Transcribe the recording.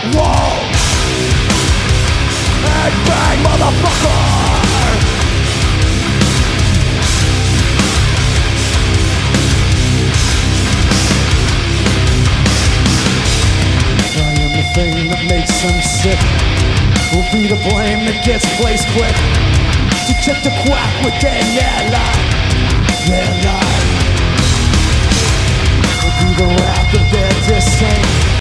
Whoa! And bang, motherfucker! I am the thing that makes them sick. Will be the blame that gets placed quick. To check the quack within their life. Their life will be the wrath of their disdain.